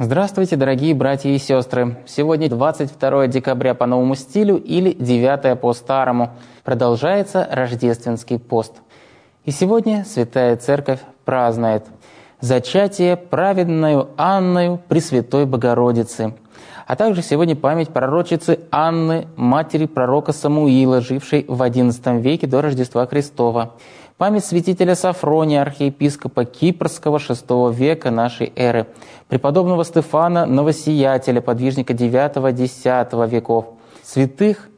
Здравствуйте, дорогие братья и сестры! Сегодня 22 декабря по новому стилю или 9 по старому. Продолжается рождественский пост. И сегодня Святая Церковь празднует зачатие праведною Анною Пресвятой Богородицы, а также сегодня память пророчицы Анны, матери пророка Самуила, жившей в XI веке до Рождества Христова, память святителя Сафрония, архиепископа Кипрского VI века нашей эры, преподобного Стефана Новосиятеля, подвижника IX-X веков, святых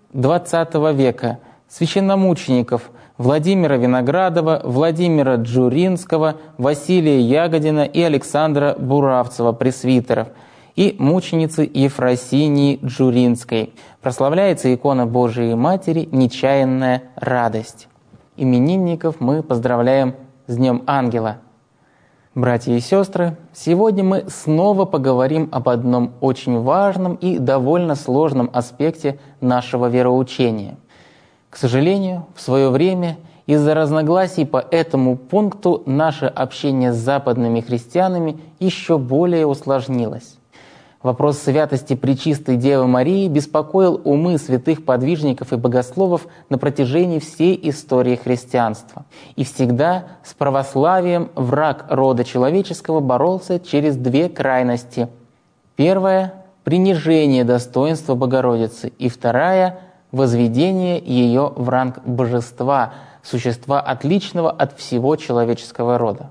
XX века, священномучеников Владимира Виноградова, Владимира Джуринского, Василия Ягодина и Александра Буравцева, пресвитеров, и мученицы Ефросинии Джуринской. Прославляется икона Божией Матери «Нечаянная радость». Именинников мы поздравляем с Днем Ангела. Братья и сестры, сегодня мы снова поговорим об одном очень важном и довольно сложном аспекте нашего вероучения. К сожалению, в свое время из-за разногласий по этому пункту наше общение с западными христианами еще более усложнилось. Вопрос святости Пречистой Девы Марии беспокоил умы святых подвижников и богословов на протяжении всей истории христианства. И всегда с православием враг рода человеческого боролся через две крайности. Первая – принижение достоинства Богородицы, и вторая – возведение ее в ранг божества, существа отличного от всего человеческого рода.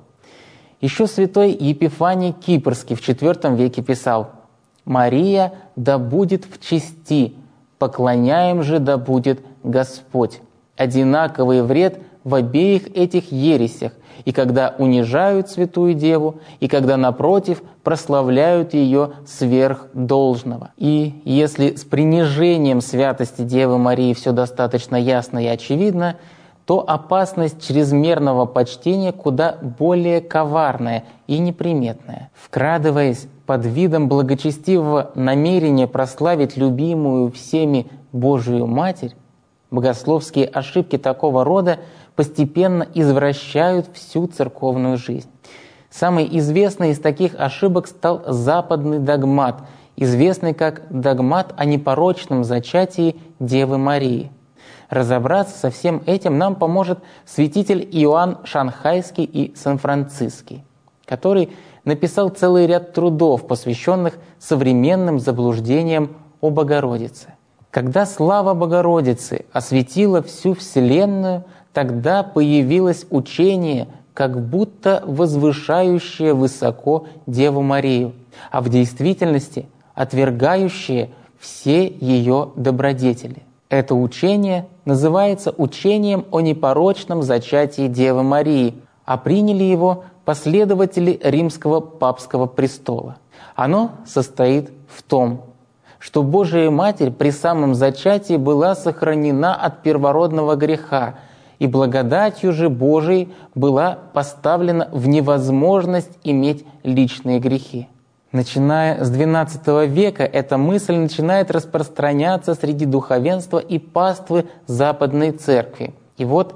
Еще святой Епифаний Кипрский в IV веке писал: «Мария да будет в чести, поклоняем же да будет Господь». Одинаковый вред в обеих этих ересях, и когда унижают Святую Деву, и когда, напротив, прославляют ее сверх должного. И если с принижением святости Девы Марии все достаточно ясно и очевидно, то опасность чрезмерного почтения куда более коварная и неприметная. Вкрадываясь под видом благочестивого намерения прославить любимую всеми Божию Матерь, богословские ошибки такого рода постепенно извращают всю церковную жизнь. Самой известной из таких ошибок стал западный догмат, известный как догмат о непорочном зачатии Девы Марии. Разобраться со всем этим нам поможет святитель Иоанн Шанхайский и Сан-Франциский, который написал целый ряд трудов, посвященных современным заблуждениям о Богородице. Когда слава Богородицы осветила всю Вселенную, тогда появилось учение, как будто возвышающее высоко Деву Марию, а в действительности отвергающее все ее добродетели. Это учение называется учением о непорочном зачатии Девы Марии, а приняли его последователи Римского папского престола. Оно состоит в том, что Божия Матерь при самом зачатии была сохранена от первородного греха, и благодатью же Божией была поставлена в невозможность иметь личные грехи. Начиная с XII века эта мысль начинает распространяться среди духовенства и паствы Западной Церкви. И вот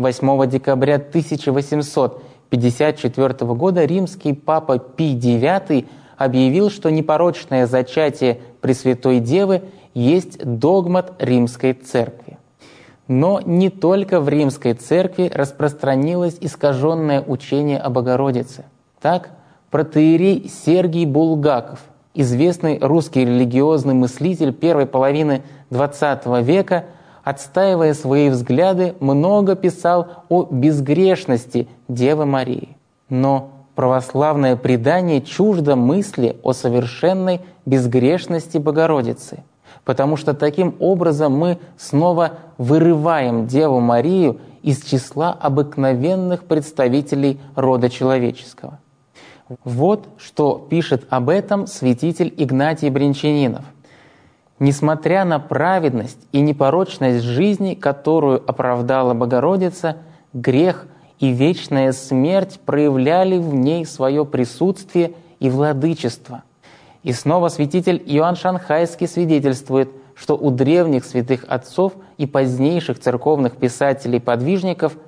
8 декабря 1854 года римский папа Пий IX объявил, что непорочное зачатие Пресвятой Девы есть догмат Римской Церкви. Но не только в Римской Церкви распространилось искаженное учение о Богородице. Так, протоиерей Сергий Булгаков, известный русский религиозный мыслитель первой половины XX века, отстаивая свои взгляды, много писал о безгрешности Девы Марии. Но православное предание чуждо мысли о совершенной безгрешности Богородицы, потому что таким образом мы снова вырываем Деву Марию из числа обыкновенных представителей рода человеческого. Вот что пишет об этом святитель Игнатий Брянчанинов. «Несмотря на праведность и непорочность жизни, которую оправдала Богородица, грех и вечная смерть проявляли в ней свое присутствие и владычество». И снова святитель Иоанн Шанхайский свидетельствует, что у древних святых отцов и позднейших церковных писателей-подвижников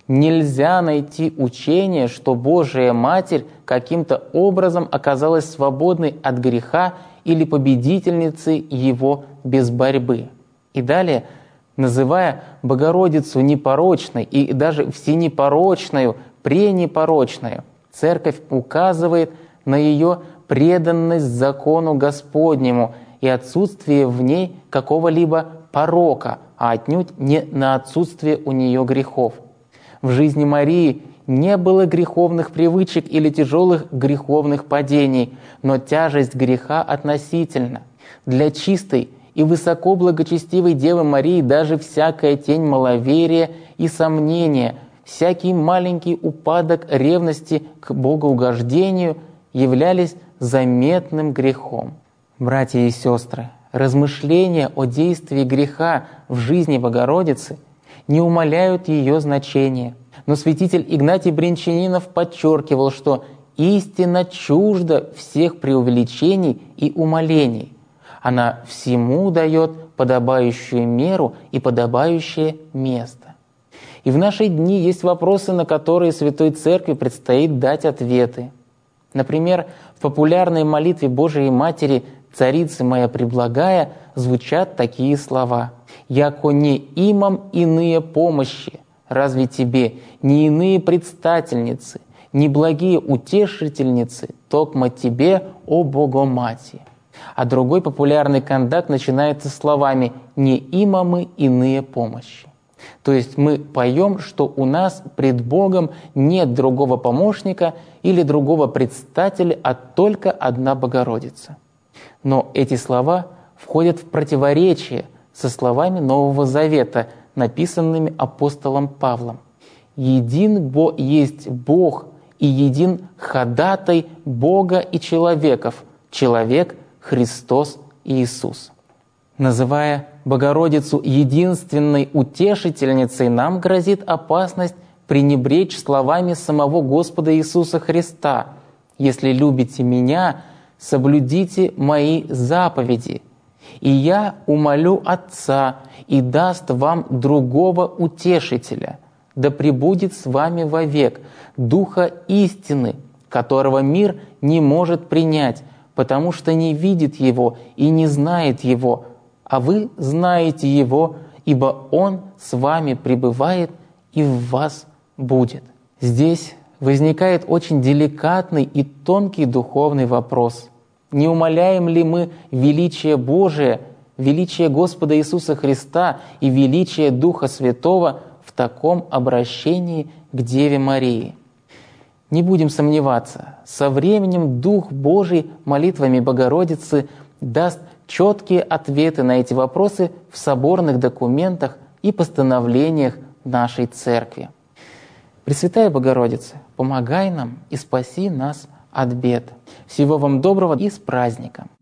Нельзя найти учение, что Божия Матерь каким-то образом оказалась свободной от греха или победительницей его без борьбы. И далее, называя Богородицу непорочной и даже всенепорочную, пренепорочную, Церковь указывает на ее преданность закону Господнему и отсутствие в ней какого-либо порока, а отнюдь не на отсутствие у нее грехов. В жизни Марии не было греховных привычек или тяжелых греховных падений, но тяжесть греха относительна. Для чистой и высоко благочестивой Девы Марии даже всякая тень маловерия и сомнения, всякий маленький упадок ревности к богоугождению являлись заметным грехом. Братья и сестры, размышления о действии греха в жизни Богородицы не умаляют ее значения. Но святитель Игнатий Брянчанинов подчеркивал, что истина чужда всех преувеличений и умалений. Она всему дает подобающую меру и подобающее место. И в наши дни есть вопросы, на которые Святой Церкви предстоит дать ответы. Например, в популярной молитве Божией Матери «Царица моя преблагая» звучат такие слова: «Яко не имам иные помощи, разве тебе не иные предстательницы, не благие утешительницы, токмо тебе, о Богомати». А другой популярный кандак начинается словами «не имамы иные помощи». То есть мы поем, что у нас пред Богом нет другого помощника или другого предстателя, а только одна Богородица. Но эти слова входят в противоречие со словами Нового Завета, написанными апостолом Павлом. «Един Бо есть Бог, и един ходатай Бога и человеков, человек Христос Иисус». Называя Богородицу единственной утешительницей, нам грозит опасность пренебречь словами самого Господа Иисуса Христа: «Если любите Меня, соблюдите Мои заповеди, и Я умолю Отца, и даст вам другого утешителя, да пребудет с вами вовек, Духа истины, которого мир не может принять, потому что не видит Его и не знает Его, а вы знаете Его, ибо Он с вами пребывает и в вас будет». Здесь возникает очень деликатный и тонкий духовный вопрос. Не умаляем ли мы величие Божие, величие Господа Иисуса Христа и величие Духа Святого в таком обращении к Деве Марии? Не будем сомневаться, со временем Дух Божий молитвами Богородицы даст четкие ответы на эти вопросы в соборных документах и постановлениях нашей Церкви. Пресвятая Богородица, помогай нам и спаси нас от бед. Всего вам доброго и с праздником!